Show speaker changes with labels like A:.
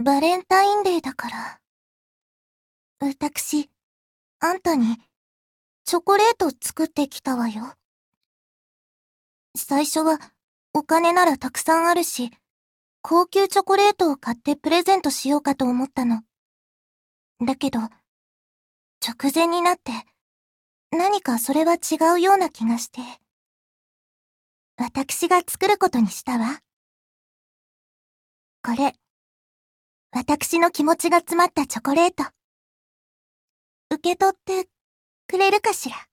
A: バレンタインデーだから。私、あんたに、チョコレート作ってきたわよ。最初は、お金ならたくさんあるし、高級チョコレートを買ってプレゼントしようかと思ったの。だけど、直前になって、何かそれは違うような気がして、私が作ることにしたわ。これ、私の気持ちが詰まったチョコレート。受け取ってくれるかしら。